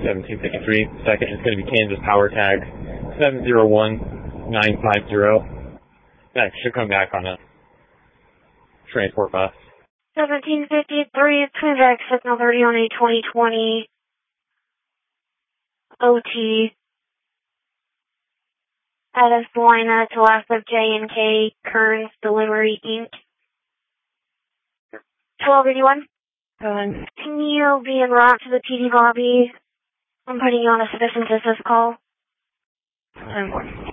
1753. Second is going to be Kansas Power Tag 701950. That should come back on a transport bus. 1753, Transact Signal 30 on a 2020 OT. Out of Salina to last of J&K Kearns Delivery Inc. 1281. Can you be en route to the PD lobby? I'm putting you on a citizen business call.